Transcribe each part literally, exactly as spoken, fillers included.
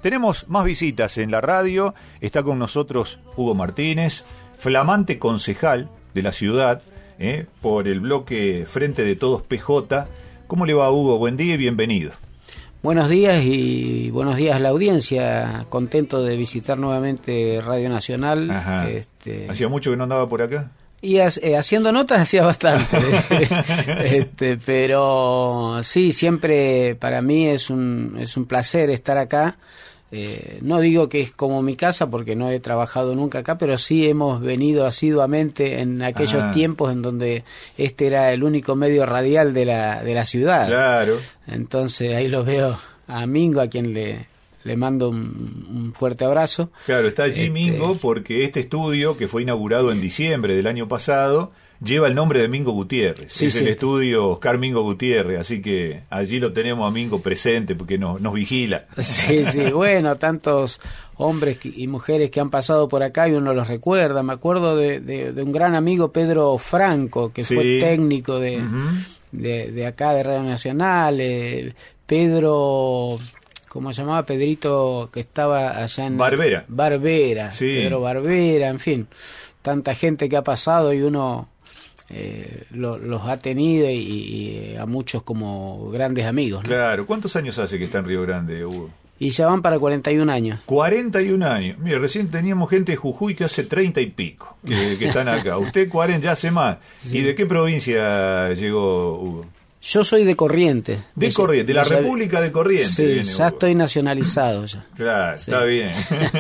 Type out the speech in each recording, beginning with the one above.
Tenemos más visitas en la radio. Está con nosotros Hugo Martínez, flamante concejal de la ciudad, eh, por el bloque Frente de Todos P J. ¿Cómo le va, Hugo? Buen día y bienvenido. Buenos días y buenos días a la audiencia. Contento de visitar nuevamente Radio Nacional. Ajá. Este... ¿Hacía mucho que no andaba por acá? Y eh, haciendo notas hacía bastante, este, pero sí, siempre para mí es un es un placer estar acá. Eh, no digo que es como mi casa porque no he trabajado nunca acá, pero sí hemos venido asiduamente en aquellos ah. tiempos en donde este era el único medio radial de la de la ciudad. Claro. Entonces ahí los veo a Mingo, a quien le le mando un, un fuerte abrazo. Claro, está allí este... Mingo porque este estudio, que fue inaugurado en diciembre del año pasado, lleva el nombre de Mingo Gutiérrez. Sí, es sí. el estudio Oscar Mingo Gutiérrez, así que allí lo tenemos a Mingo presente porque nos, nos vigila. Sí, sí, bueno, tantos hombres y mujeres que han pasado por acá y uno los recuerda. Me acuerdo de, de, de un gran amigo, Pedro Franco, que sí. fue técnico de, uh-huh. de, de acá, de Radio Nacional. Eh, Pedro... ¿Cómo se llamaba? Pedrito, que estaba allá en... Barbera. Barbera, sí. Pedro Barbera, en fin. Tanta gente que ha pasado y uno eh, lo, los ha tenido y, y a muchos como grandes amigos, ¿no? Claro. ¿Cuántos años hace que está en Río Grande, Hugo? Y ya van para cuarenta y un años. cuarenta y un años. Mire, recién teníamos gente de Jujuy que hace treinta y pico, que, que están acá. Usted cuarenta, ya hace más. Sí. ¿Y de qué provincia llegó, Hugo? Yo soy de Corrientes. De, de Corrientes, de la ya, República de Corrientes. Sí, viene, ya Hugo. Estoy nacionalizado ya. Claro, sí. Está bien.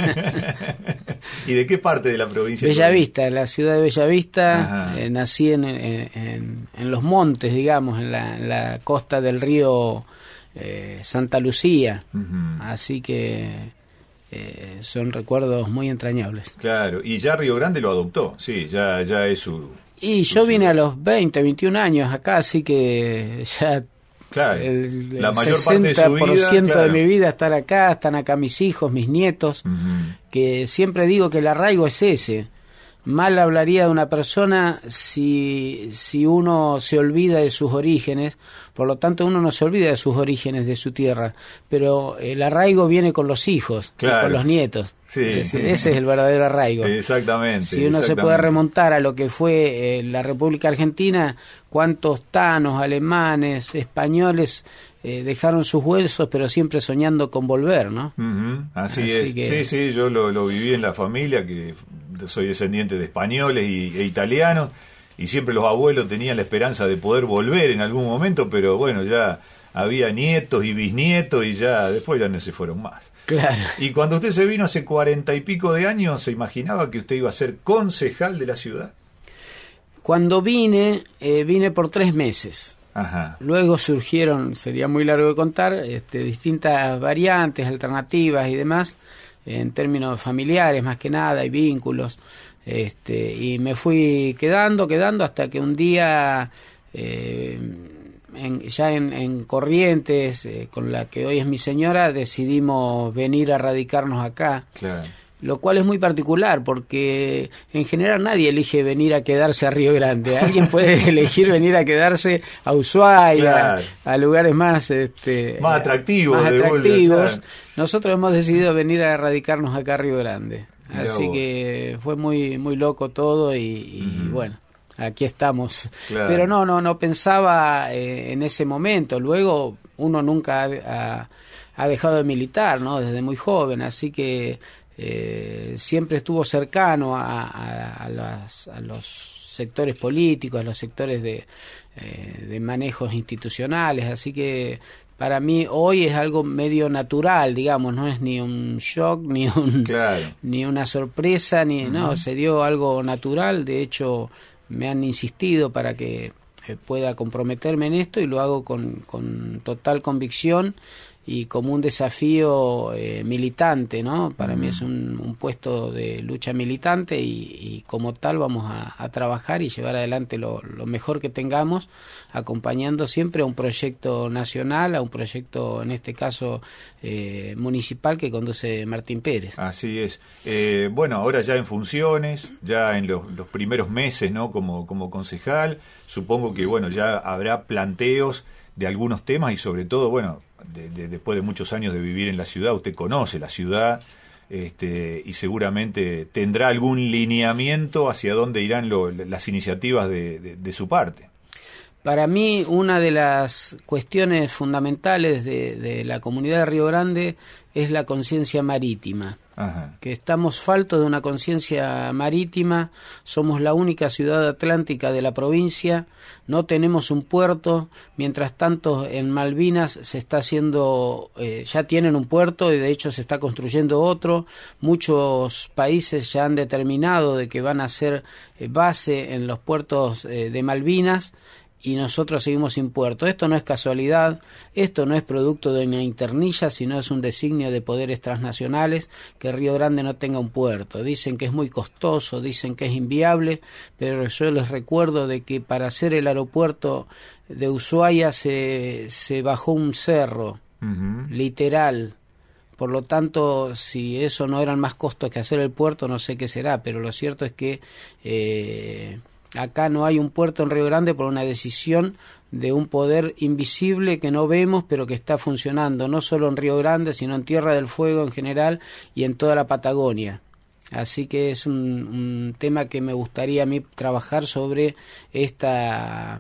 ¿Y de qué parte de la provincia? Bellavista, la ciudad de Bellavista. Eh, nací en, en, en los montes, digamos, en la, en la costa del río eh, Santa Lucía. Uh-huh. Así que eh, son recuerdos muy entrañables. Claro, y ya Río Grande lo adoptó, sí, ya, ya es su... Y yo vine a los veinte, veintiún años acá, así que ya claro, el, el la mayor sesenta por ciento parte de su vida, claro. de mi vida estar acá, están acá mis hijos, mis nietos, uh-huh. que siempre digo que el arraigo es ese. Mal hablaría de una persona si, si uno se olvida de sus orígenes, por lo tanto uno no se olvida de sus orígenes, de su tierra, pero el arraigo viene con los hijos, claro. con los nietos. Sí. Ese, ese es el verdadero arraigo. Exactamente. Si uno exactamente. se puede remontar a lo que fue eh, la República Argentina, cuántos tanos, alemanes, españoles eh, dejaron sus huesos, pero siempre soñando con volver, ¿no? Uh-huh. Así, Así es. Que... Sí, sí, yo lo, lo viví en la familia, que soy descendiente de españoles y, e italianos, y siempre los abuelos tenían la esperanza de poder volver en algún momento, pero bueno, ya había nietos y bisnietos y ya después ya no se fueron más. Claro. Y cuando usted se vino hace cuarenta y pico de años, ¿se imaginaba que usted iba a ser concejal de la ciudad? Cuando vine, eh, vine por tres meses. Ajá. Luego surgieron, sería muy largo de contar, este, distintas variantes, alternativas y demás, en términos familiares más que nada, y vínculos. Este, y me fui quedando, quedando, hasta que un día... Eh, En, ya en, en Corrientes, eh, con la que hoy es mi señora, decidimos venir a radicarnos acá. Claro. Lo cual es muy particular, porque en general nadie elige venir a quedarse a Río Grande. Alguien puede elegir venir a quedarse a Ushuaia, claro. a, a lugares más este, más atractivos. Más atractivos. Vuelta, claro. Nosotros hemos decidido venir a radicarnos acá a Río Grande. Mirá Así vos. que fue muy, muy loco todo y, y uh-huh. bueno. Aquí estamos, claro. pero no, no, no pensaba eh, en ese momento. Luego uno nunca ha, ha, ha dejado de militar, ¿no? Desde muy joven, así que eh, siempre estuvo cercano a, a, a, las, a los sectores políticos, a los sectores de, eh, de manejos institucionales, así que para mí hoy es algo medio natural, digamos, no es ni un shock, ni un claro. ni una sorpresa, ni uh-huh. no, se dio algo natural. De hecho, me han insistido para que eh, pueda comprometerme en esto y lo hago con, con total convicción y como un desafío eh, militante, ¿no? Para mm. mí es un, un puesto de lucha militante y, y como tal vamos a, a trabajar y llevar adelante lo, lo mejor que tengamos, acompañando siempre a un proyecto nacional, a un proyecto, en este caso, eh, municipal que conduce Martín Pérez. Así es. Eh, bueno, ahora ya en funciones, ya en los, los primeros meses, ¿no? Como, como concejal, supongo que, bueno, ya habrá planteos de algunos temas y sobre todo, bueno, de, de, después de muchos años de vivir en la ciudad, usted conoce la ciudad este, y seguramente tendrá algún lineamiento hacia dónde irán lo, las iniciativas de, de, de su parte. Para mí, una de las cuestiones fundamentales de, de la comunidad de Río Grande es la conciencia marítima. Ajá. Que estamos faltos de una conciencia marítima, somos la única ciudad atlántica de la provincia, no tenemos un puerto, mientras tanto en Malvinas se está haciendo, eh, ya tienen un puerto y de hecho se está construyendo otro, muchos países ya han determinado de que van a hacer eh, base en los puertos eh, de Malvinas, y nosotros seguimos sin puerto. Esto no es casualidad, esto no es producto de una internilla, sino es un designio de poderes transnacionales que Río Grande no tenga un puerto. Dicen que es muy costoso, dicen que es inviable, pero yo les recuerdo de que para hacer el aeropuerto de Ushuaia se, se bajó un cerro, uh-huh. literal. Por lo tanto, si eso no eran más costos que hacer el puerto, no sé qué será, pero lo cierto es que Eh, acá no hay un puerto en Río Grande por una decisión de un poder invisible que no vemos, pero que está funcionando, no solo en Río Grande, sino en Tierra del Fuego en general y en toda la Patagonia. Así que es un, un tema que me gustaría a mí trabajar sobre esta...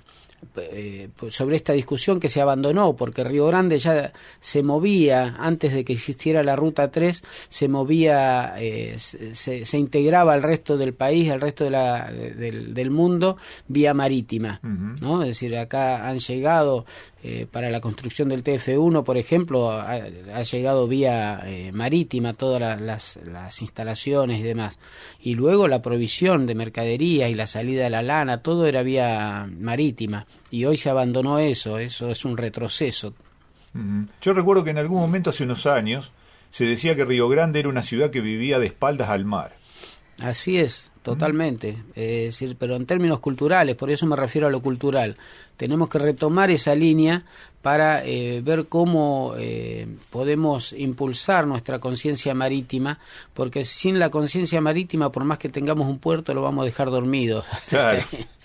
Eh, sobre esta discusión que se abandonó, porque Río Grande ya se movía, antes de que existiera la Ruta tres, se movía, eh, se, se integraba al resto del país, al resto de la, de, del, del mundo, vía marítima, uh-huh. ¿no? Es decir, acá han llegado, eh, para la construcción del T F uno, por ejemplo, ha, ha llegado vía eh, marítima todas la, las, las instalaciones y demás, y luego la provisión de mercadería y la salida de la lana, todo era vía marítima. Y hoy se abandonó eso, eso es un retroceso. Uh-huh. Yo recuerdo que en algún momento, hace unos años, se decía que Río Grande era una ciudad que vivía de espaldas al mar. Así es, totalmente. Uh-huh. Es decir, pero en términos culturales, por eso me refiero a lo cultural. Tenemos que retomar esa línea para eh, ver cómo eh, podemos impulsar nuestra conciencia marítima, porque sin la conciencia marítima, por más que tengamos un puerto, lo vamos a dejar dormido. Claro.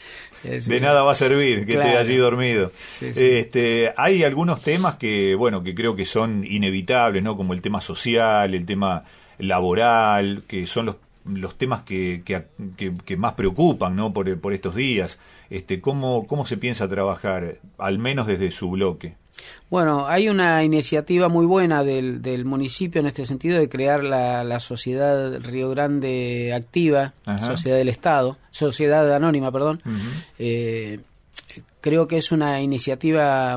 Sí. De nada va a servir que claro. esté allí dormido. Sí, sí. Este, hay algunos temas que, bueno, que creo que son inevitables, ¿no? Como el tema social, el tema laboral, que son los los temas que, que, que, que más preocupan, ¿no? por, por estos días. Este, ¿cómo, ¿Cómo se piensa trabajar, al menos desde su bloque? Bueno, hay una iniciativa muy buena del, del municipio en este sentido de crear la, la Sociedad Río Grande Activa, Ajá. Sociedad del Estado, Sociedad Anónima, perdón. Uh-huh. Eh, creo que es una iniciativa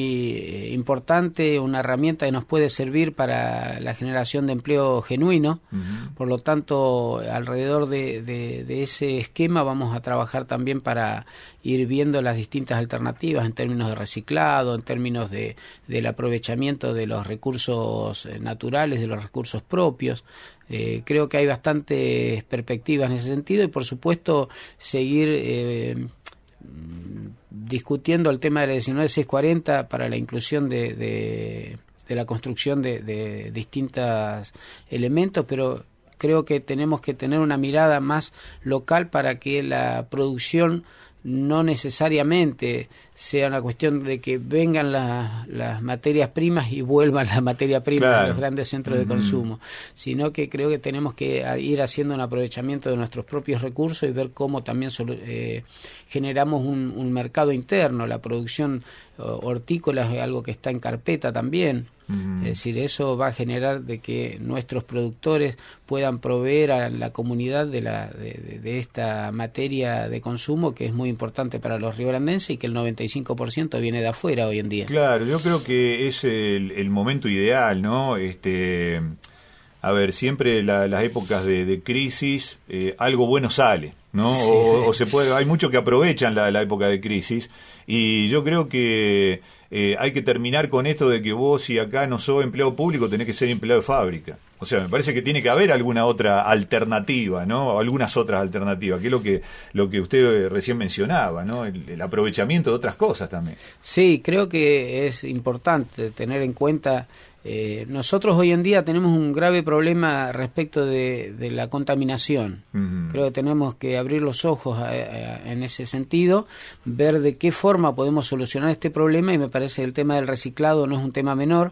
muy importante, una herramienta que nos puede servir para la generación de empleo genuino. Uh-huh. Por lo tanto, alrededor de, de, de ese esquema vamos a trabajar también para ir viendo las distintas alternativas en términos de reciclado, en términos de del aprovechamiento de los recursos naturales, de los recursos propios. Eh, creo que hay bastantes perspectivas en ese sentido y, por supuesto, seguir eh, discutiendo el tema de la diecinueve seiscientos cuarenta para la inclusión de, de, de la construcción de, de distintos elementos, pero creo que tenemos que tener una mirada más local para que la producción no necesariamente sea una cuestión de que vengan la, las materias primas y vuelvan las materias primas claro. a los grandes centros uh-huh. de consumo, sino que creo que tenemos que ir haciendo un aprovechamiento de nuestros propios recursos y ver cómo también eh, generamos un, un mercado interno. La producción uh, hortícola es algo que está en carpeta también. Uh-huh. Es decir, eso va a generar de que nuestros productores puedan proveer a la comunidad de, la, de, de, de esta materia de consumo que es muy importante para los riograndenses y que el noventa y cinco por ciento viene de afuera hoy en día. Claro, yo creo que es el, el momento ideal, ¿no? Este, a ver, siempre la, las épocas de, de crisis, eh, algo bueno sale, ¿no? Sí. O, o se puede, hay muchos que aprovechan la, la época de crisis y yo creo que Eh, hay que terminar con esto de que vos, si acá no sos empleado público, tenés que ser empleado de fábrica. O sea, me parece que tiene que haber alguna otra alternativa, ¿no? O algunas otras alternativas, que es lo que lo que usted recién mencionaba, ¿no? El, el aprovechamiento de otras cosas también. Sí, creo que es importante tener en cuenta Eh, nosotros hoy en día tenemos un grave problema respecto de, de la contaminación. Uh-huh. Creo que tenemos que abrir los ojos a, a, en ese sentido, ver de qué forma podemos solucionar este problema, y me parece que el tema del reciclado no es un tema menor.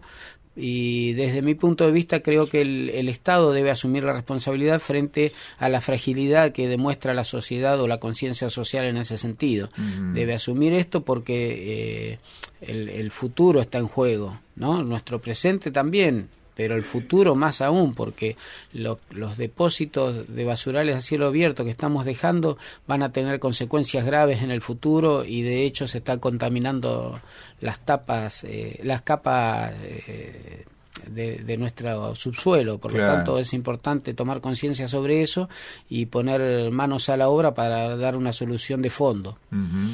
Y desde mi punto de vista creo que el, el Estado debe asumir la responsabilidad frente a la fragilidad que demuestra la sociedad o la conciencia social en ese sentido. Uh-huh. Debe asumir esto porque eh, el, el futuro está en juego, ¿no? Nuestro presente también, pero el futuro más aún, porque lo, los depósitos de basurales a cielo abierto que estamos dejando van a tener consecuencias graves en el futuro, y de hecho se están contaminando las tapas, eh, las capas eh, de, de nuestro subsuelo. Por claro. lo tanto es importante tomar conciencia sobre eso y poner manos a la obra para dar una solución de fondo. Uh-huh.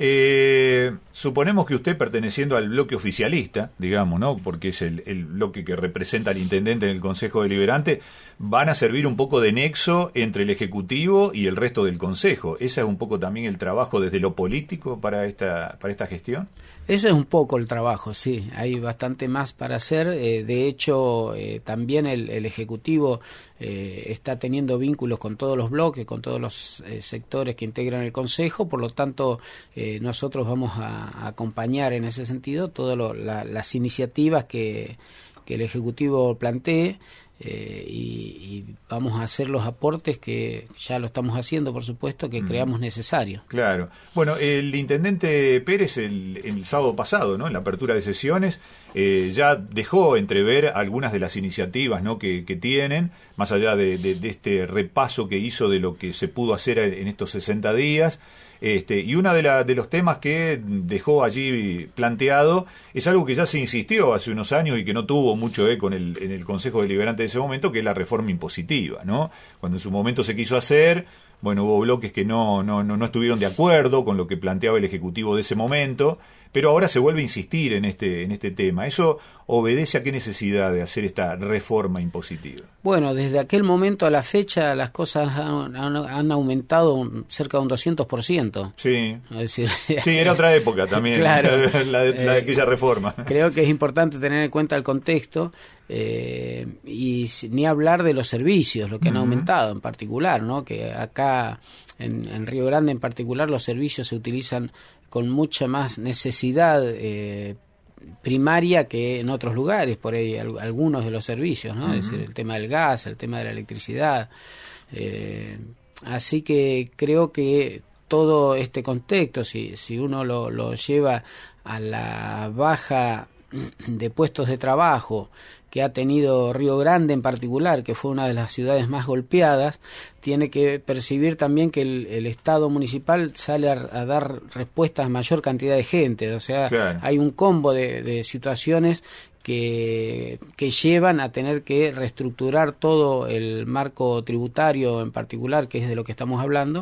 Eh, suponemos que usted, perteneciendo al bloque oficialista, digamos, ¿no? Porque es el, el bloque que representa al intendente en el Consejo Deliberante, van a servir un poco de nexo entre el Ejecutivo y el resto del Consejo. ¿Ese es un poco también el trabajo desde lo político para esta, para esta gestión? Eso es un poco el trabajo, sí. Hay bastante más para hacer. Eh, de hecho, eh, también el, el Ejecutivo eh, está teniendo vínculos con todos los bloques, con todos los eh, sectores que integran el Consejo. Por lo tanto, eh, nosotros vamos a, a acompañar en ese sentido todas la, las iniciativas que, que el Ejecutivo plantee. Eh, y, y vamos a hacer los aportes que ya lo estamos haciendo, por supuesto, que mm. creamos necesarios. Claro. Bueno, el intendente Pérez el, el sábado pasado, ¿no?, en la apertura de sesiones, eh, ya dejó entrever algunas de las iniciativas, ¿no?, que, que tienen, más allá de, de, de este repaso que hizo de lo que se pudo hacer en estos sesenta días. Este, y uno de, la, de los temas que dejó allí planteado es algo que ya se insistió hace unos años y que no tuvo mucho eco en el, en el Consejo Deliberante de ese momento, que es la reforma impositiva, ¿no? Cuando en su momento se quiso hacer, bueno, hubo bloques que no, no, no, no estuvieron de acuerdo con lo que planteaba el Ejecutivo de ese momento, pero ahora se vuelve a insistir en este, en este tema. ¿Eso obedece a qué necesidad de hacer esta reforma impositiva? Bueno, desde aquel momento a la fecha las cosas han, han, han aumentado cerca de un doscientos por ciento. Sí, es decir, sí, era otra época también, claro, la, de, la de aquella reforma. Creo que es importante tener en cuenta el contexto. Eh, y ni hablar de los servicios, lo que han uh-huh. aumentado en particular, ¿no? Que acá en, en Río Grande en particular los servicios se utilizan con mucha más necesidad eh, primaria que en otros lugares, por ahí algunos de los servicios, ¿no? Uh-huh. Es decir, el tema del gas, el tema de la electricidad. Eh, así que creo que todo este contexto, si, si uno lo, lo lleva a la baja de puestos de trabajo que ha tenido Río Grande en particular, que fue una de las ciudades más golpeadas, tiene que percibir también que el, el Estado municipal sale a, a dar respuestas a mayor cantidad de gente. O sea, claro. hay un combo de, de situaciones que, que llevan a tener que reestructurar todo el marco tributario en particular, que es de lo que estamos hablando,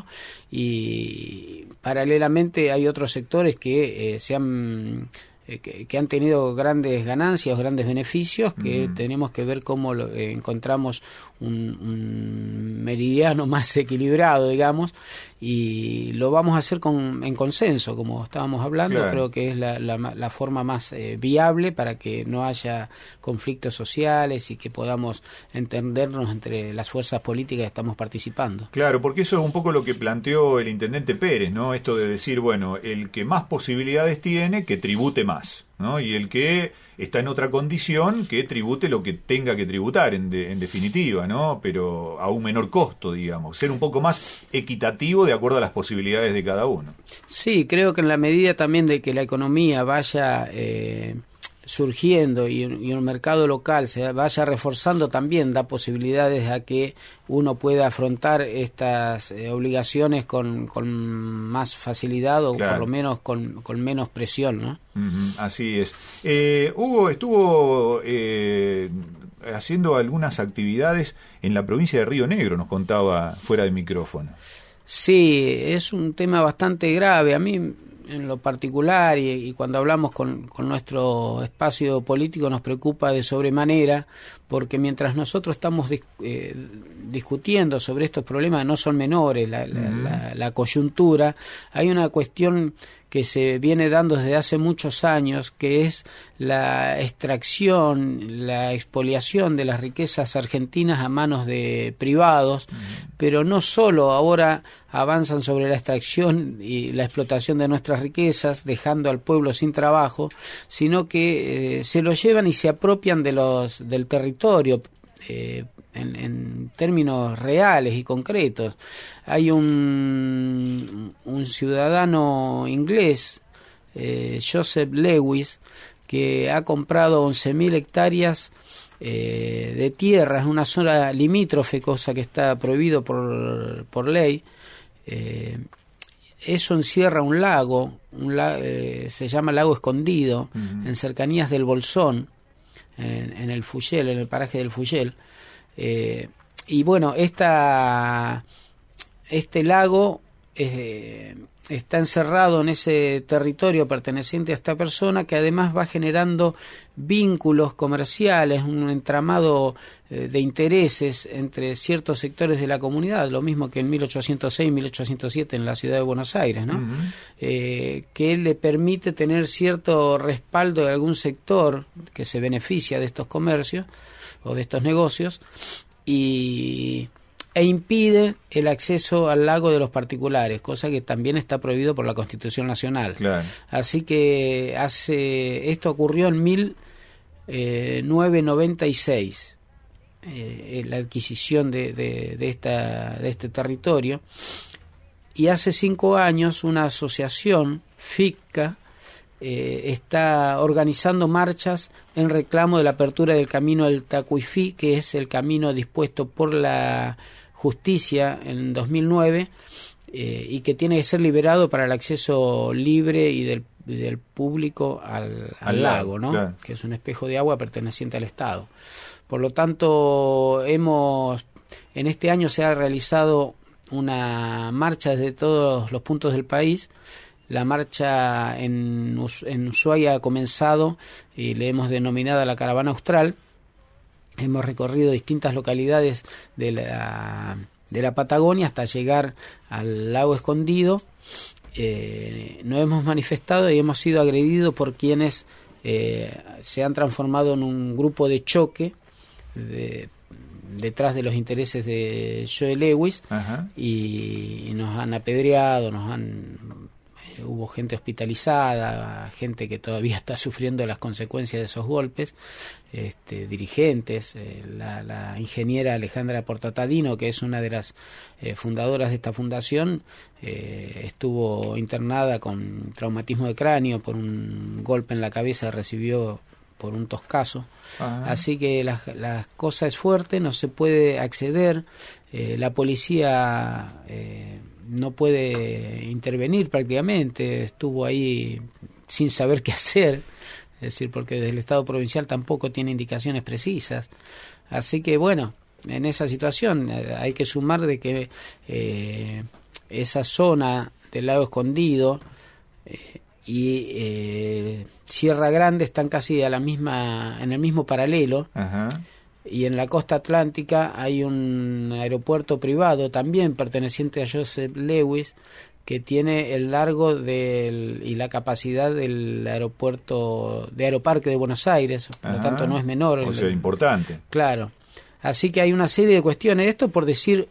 y paralelamente hay otros sectores que eh, se han... Que, que han tenido grandes ganancias, grandes beneficios, que mm. tenemos que ver cómo lo, eh, encontramos un, un meridiano más equilibrado, digamos, y lo vamos a hacer con, en consenso, como estábamos hablando. Claro. Creo que es la, la, la forma más eh, viable para que no haya conflictos sociales y que podamos entendernos entre las fuerzas políticas que estamos participando. Claro, porque eso es un poco lo que planteó el intendente Pérez, ¿no? Esto de decir, bueno, el que más posibilidades tiene, que tribute más, ¿no? Y el que está en otra condición, que tribute lo que tenga que tributar, en, de, en definitiva, ¿no? Pero a un menor costo, digamos. Ser un poco más equitativo de acuerdo a las posibilidades de cada uno. Sí, creo que en la medida también de que la economía vaya eh, surgiendo y, y un mercado local se vaya reforzando, también da posibilidades a que uno pueda afrontar estas eh, obligaciones con, con más facilidad o claro. por lo menos con, con menos presión, ¿no? Uh-huh, así es. Eh, Hugo estuvo eh, haciendo algunas actividades en la provincia de Río Negro, nos contaba fuera de micrófono. Sí, es un tema bastante grave. A mí, en lo particular, y, y cuando hablamos con, con nuestro espacio político, nos preocupa de sobremanera, porque mientras nosotros estamos eh, discutiendo sobre estos problemas, no son menores, la, la, uh-huh. la, la coyuntura, hay una cuestión que se viene dando desde hace muchos años, que es la extracción, la expoliación de las riquezas argentinas a manos de privados, uh-huh. pero no solo ahora avanzan sobre la extracción y la explotación de nuestras riquezas, dejando al pueblo sin trabajo, sino que eh, se lo llevan y se apropian de los del territorio, eh, en, en términos reales y concretos. Hay un, un ciudadano inglés, eh, Joseph Lewis, que ha comprado once mil hectáreas eh, de tierra, es una zona limítrofe, cosa que está prohibido por, por ley. Eh, eso encierra un lago, un la, eh, se llama Lago Escondido, uh-huh. en cercanías del Bolsón, en, en el Fuyel, en el paraje del Fuyel. Eh, y bueno, esta, este lago eh, está encerrado en ese territorio perteneciente a esta persona, que además va generando vínculos comerciales, un entramado eh, de intereses entre ciertos sectores de la comunidad, lo mismo que en mil ochocientos seis, mil ochocientos siete en la ciudad de Buenos Aires, ¿no? Uh-huh. Eh, que le permite tener cierto respaldo de algún sector que se beneficia de estos comercios o de estos negocios, y e impide el acceso al lago de los particulares, cosa que también está prohibido por la Constitución Nacional. Claro. Así que hace esto ocurrió en mil novecientos noventa y seis, eh, la adquisición de, de, de, esta, de este territorio, y hace cinco años una asociación, FICCA, Eh, está organizando marchas en reclamo de la apertura del camino del Tacuifí, que es el camino dispuesto por la justicia en dos mil nueve, eh, y que tiene que ser liberado para el acceso libre y del, y del público al, al, al lago, ¿no? Claro. Que es un espejo de agua perteneciente al Estado. Por lo tanto, hemos en este año se ha realizado una marcha desde todos los puntos del país. La marcha en, en Ushuaia ha comenzado y le hemos denominado la Caravana Austral. Hemos recorrido distintas localidades de la, de la Patagonia hasta llegar al Lago Escondido. Eh, nos hemos manifestado y hemos sido agredidos por quienes eh, se han transformado en un grupo de choque de, detrás de los intereses de Joe Lewis. Ajá. Y, y nos han apedreado, nos han... Hubo gente hospitalizada, gente que todavía está sufriendo las consecuencias de esos golpes, este, dirigentes, eh, la, la ingeniera Alejandra Portatadino, que es una de las eh, fundadoras de esta fundación, eh, estuvo internada con traumatismo de cráneo por un golpe en la cabeza, recibió por un toscazo. Ajá. Así que la, la cosa es fuerte, no se puede acceder, eh, la policía... Eh, no puede intervenir prácticamente, estuvo ahí sin saber qué hacer, es decir, porque desde el Estado provincial tampoco tiene indicaciones precisas. Así que bueno, en esa situación eh, hay que sumar de que eh, esa zona del Lago Escondido eh, y eh, Sierra Grande están casi a la misma, en el mismo paralelo. Ajá. Y en la costa atlántica hay un aeropuerto privado también perteneciente a Joseph Lewis, que tiene el largo del, y la capacidad del aeropuerto de Aeroparque de Buenos Aires, por Ajá. lo tanto no es menor. O sea, importante. Claro. Así que hay una serie de cuestiones. Esto por decir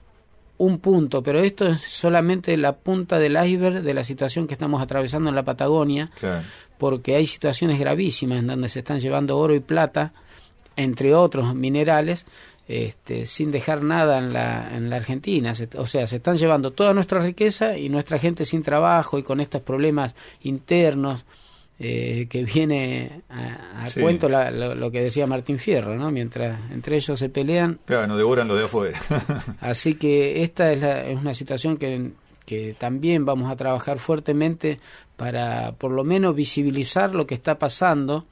un punto, pero esto es solamente la punta del iceberg de la situación que estamos atravesando en la Patagonia, claro. porque hay situaciones gravísimas en donde se están llevando oro y plata, entre otros minerales, este, sin dejar nada en la, en la Argentina. Se, o sea, se están llevando toda nuestra riqueza y nuestra gente sin trabajo y con estos problemas internos eh, que viene a, a sí. cuento la, lo, lo que decía Martín Fierro, ¿no? Mientras entre ellos se pelean. Claro, no devoran lo de afuera. Así que esta es, la, es una situación que, que también vamos a trabajar fuertemente para por lo menos visibilizar lo que está pasando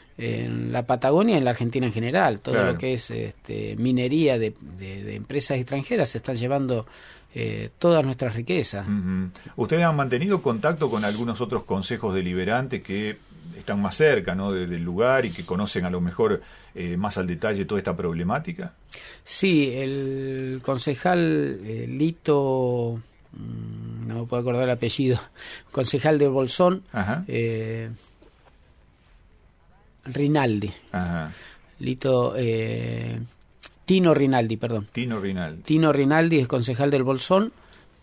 en la Patagonia y en la Argentina en general. Todo claro. lo que es este, minería de, de, de empresas extranjeras se están llevando eh, todas nuestras riquezas. Uh-huh. ¿Ustedes han mantenido contacto con algunos otros consejos deliberantes que están más cerca, ¿no?, de, del lugar y que conocen a lo mejor eh, más al detalle toda esta problemática. Sí, el concejal eh, Lito, mmm, no me puedo acordar el apellido, concejal de Bolsón, eh, Rinaldi. Ajá. Lito, eh, Tino Rinaldi, perdón. Tino Rinaldi. Tino Rinaldi es concejal del Bolsón,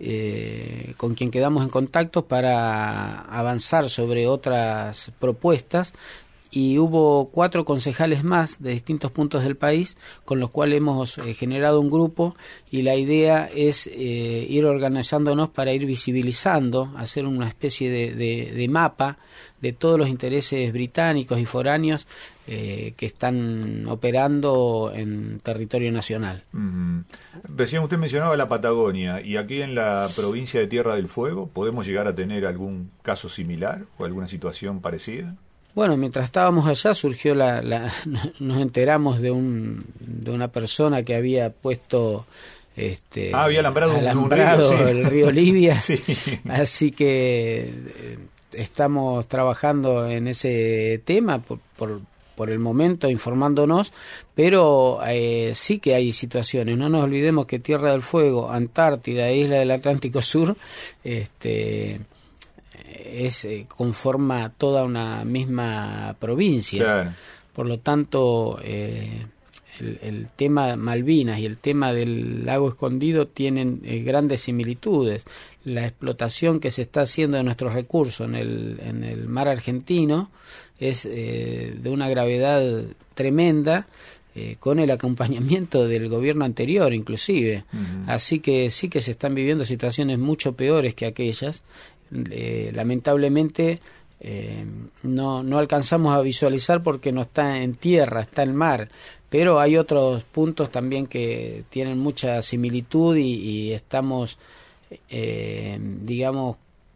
eh, con quien quedamos en contacto para avanzar sobre otras propuestas, y hubo cuatro concejales más de distintos puntos del país con los cuales hemos eh, generado un grupo, y la idea es eh, ir organizándonos para ir visibilizando, hacer una especie de, de, de mapa de todos los intereses británicos y foráneos eh, que están operando en territorio nacional. Mm. Recién usted mencionaba la Patagonia, y aquí en la provincia de Tierra del Fuego, ¿podemos llegar a tener algún caso similar o alguna situación parecida? Bueno, mientras estábamos allá surgió la, la nos enteramos de un de una persona que había puesto este ah, había alambrado, alambrado un río, sí. el río Libia, sí. Así que eh, estamos trabajando en ese tema por, por por el momento, informándonos, pero eh, sí que hay situaciones. No nos olvidemos que Tierra del Fuego, Antártida e Isla del Atlántico Sur, este es eh, conforma toda una misma provincia. Claro. Por lo tanto, eh, el, el tema Malvinas y el tema del lago Escondido tienen eh, grandes similitudes. La explotación que se está haciendo de nuestros recursos en el, en el mar argentino es eh, de una gravedad tremenda, eh, con el acompañamiento del gobierno anterior inclusive. Uh-huh. Así que sí que se están viviendo situaciones mucho peores que aquellas. Eh, lamentablemente eh, no, no alcanzamos a visualizar porque no está en tierra, está en mar, pero hay otros puntos también que tienen mucha similitud y, y estamos eh, digamos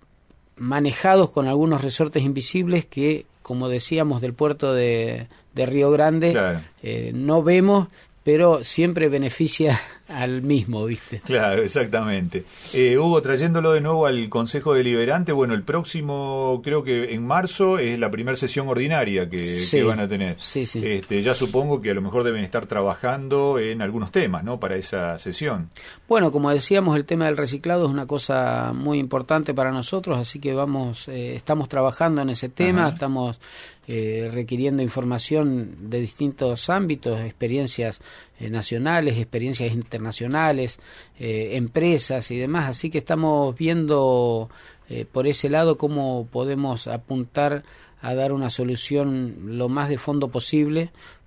manejados con algunos resortes invisibles que, como decíamos, del puerto de, de Río Grande, claro. eh, no vemos, pero siempre beneficia al mismo, ¿viste? Claro, exactamente. Eh, Hugo, trayéndolo de nuevo al Consejo Deliberante, bueno, el próximo, creo que en marzo, es la primera sesión ordinaria que, sí, que van a tener. Sí, sí. Este, ya supongo que a lo mejor deben estar trabajando en algunos temas, ¿no?, para esa sesión. Bueno, como decíamos, el tema del reciclado es una cosa muy importante para nosotros, así que vamos, eh, estamos trabajando en ese tema. Ajá. Estamos eh, requiriendo información de distintos ámbitos, experiencias eh, nacionales, experiencias internacionales, eh, empresas y demás, así que estamos viendo eh, por ese lado cómo podemos apuntar a dar una solución lo más de fondo posible,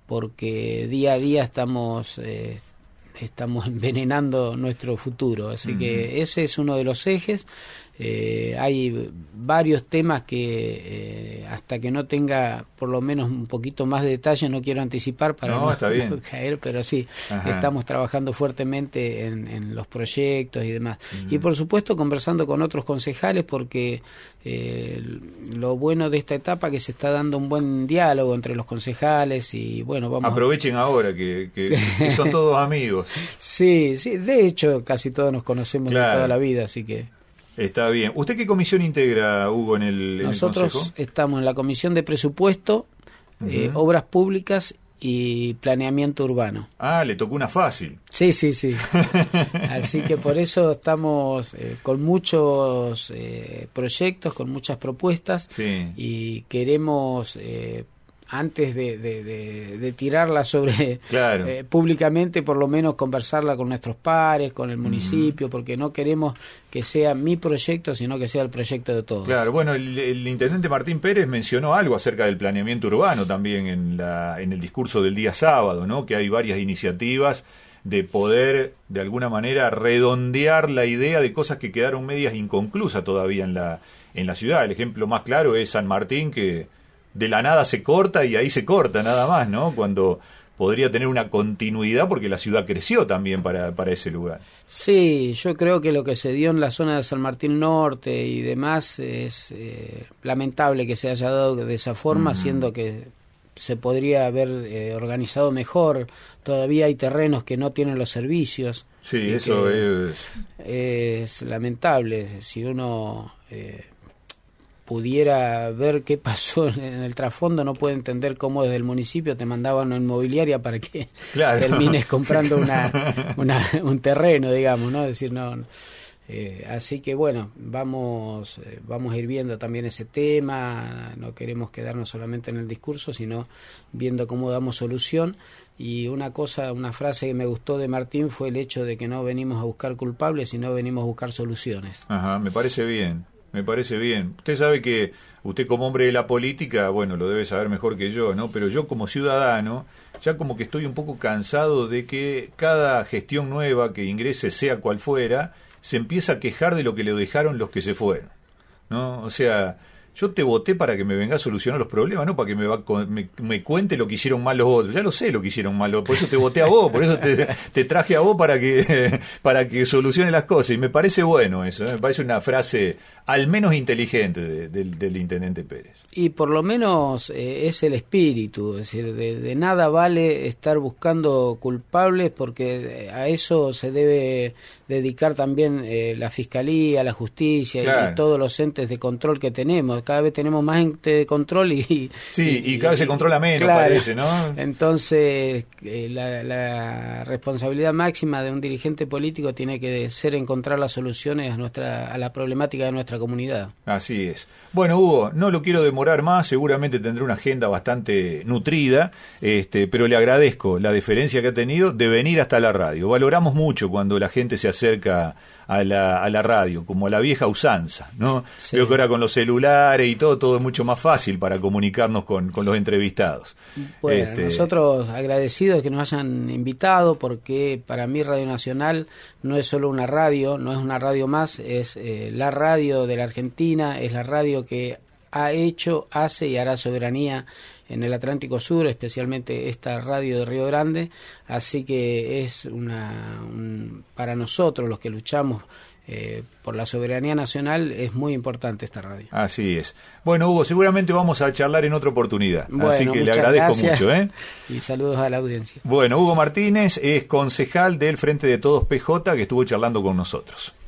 porque día a día estamos eh, estamos envenenando nuestro futuro, así uh-huh. que ese es uno de los ejes. Eh, hay varios temas que eh, hasta que no tenga por lo menos un poquito más de detalle no quiero anticipar para no, no, está bien. no caer, pero sí, ajá, estamos trabajando fuertemente en, en los proyectos y demás. Uh-huh. Y por supuesto conversando con otros concejales, porque eh, lo bueno de esta etapa es que se está dando un buen diálogo entre los concejales y bueno, vamos aprovechen a... ahora que, que, que son todos amigos. Sí, sí, de hecho casi todos nos conocemos, claro, de toda la vida, así que está bien. ¿Usted qué comisión integra, Hugo, en el, en Nosotros el Consejo? Estamos en la Comisión de Presupuesto, uh-huh, eh, Obras Públicas y Planeamiento Urbano. Ah, le tocó una fácil. Sí, sí, sí. Así que por eso estamos eh, con muchos eh, proyectos, con muchas propuestas, sí, y queremos... Eh, antes de, de, de, de tirarla sobre, claro, eh, públicamente, por lo menos conversarla con nuestros pares, con el municipio, uh-huh, porque no queremos que sea mi proyecto, sino que sea el proyecto de todos. Claro, bueno, el, el intendente Martín Pérez mencionó algo acerca del planeamiento urbano también en, la, en el discurso del día sábado, ¿no?, que hay varias iniciativas de poder, de alguna manera, redondear la idea de cosas que quedaron medias inconclusas todavía en la, en la ciudad. El ejemplo más claro es San Martín, que de la nada se corta y ahí se corta nada más, ¿no?, cuando podría tener una continuidad porque la ciudad creció también para, para ese lugar. Sí, yo creo que lo que se dio en la zona de San Martín Norte y demás es eh, lamentable que se haya dado de esa forma, uh-huh, siendo que se podría haber eh, organizado mejor. Todavía hay terrenos que no tienen los servicios. Sí, eso es... Es lamentable. Si uno... Eh, pudiera ver qué pasó en el trasfondo, no puede entender cómo desde el municipio te mandaban una inmobiliaria para que claro. termines comprando una, una un terreno, digamos, ¿no? Es decir, no... Eh, así que bueno, vamos eh, vamos a ir viendo también ese tema, no queremos quedarnos solamente en el discurso, sino viendo cómo damos solución. Y una cosa, una frase que me gustó de Martín fue el hecho de que no venimos a buscar culpables, sino venimos a buscar soluciones. Ajá, me parece bien, me parece bien. Usted sabe que usted como hombre de la política, bueno, lo debe saber mejor que yo, ¿no? Pero yo como ciudadano, ya como que estoy un poco cansado de que cada gestión nueva que ingrese, sea cual fuera, se empieza a quejar de lo que le dejaron los que se fueron, ¿no? O sea, yo te voté para que me venga a solucionar los problemas, no para que me, va, me, me cuente lo que hicieron mal los otros. Ya lo sé lo que hicieron mal, por eso te voté a vos, por eso te, te traje a vos para que para que solucione las cosas. Y me parece bueno eso, ¿eh? Me parece una frase al menos inteligente de, de, del intendente Pérez. Y por lo menos eh, es el espíritu, es decir, de, de nada vale estar buscando culpables, porque a eso se debe dedicar también eh, la Fiscalía, la Justicia, claro. y, y todos los entes de control que tenemos. Cada vez tenemos más ente de control y... Sí, y, y cada vez se controla menos, claro. parece, ¿no? Entonces, eh, la, la responsabilidad máxima de un dirigente político tiene que ser encontrar las soluciones a, nuestra, a la problemática de nuestra comunidad. Así es. Bueno, Hugo, no lo quiero demorar más, seguramente tendré una agenda bastante nutrida, este, pero le agradezco la deferencia que ha tenido de venir hasta la radio. Valoramos mucho cuando la gente se acerca a la, a la radio, como a la vieja usanza, ¿no? Sí. Creo que ahora con los celulares y todo, todo es mucho más fácil para comunicarnos con, con los entrevistados. Bueno, este... nosotros agradecidos de que nos hayan invitado, porque para mí Radio Nacional no es solo una radio, no es una radio más, es eh, la radio de la Argentina, es la radio que ha hecho, hace y hará soberanía en el Atlántico Sur, especialmente esta radio de Río Grande, así que es una un, para nosotros los que luchamos eh, por la soberanía nacional, es muy importante esta radio. Así es. Bueno, Hugo, seguramente vamos a charlar en otra oportunidad, bueno, así que le agradezco gracias, mucho. ¿eh? Y saludos a la audiencia. Bueno, Hugo Martínez es concejal del Frente de Todos P J, que estuvo charlando con nosotros.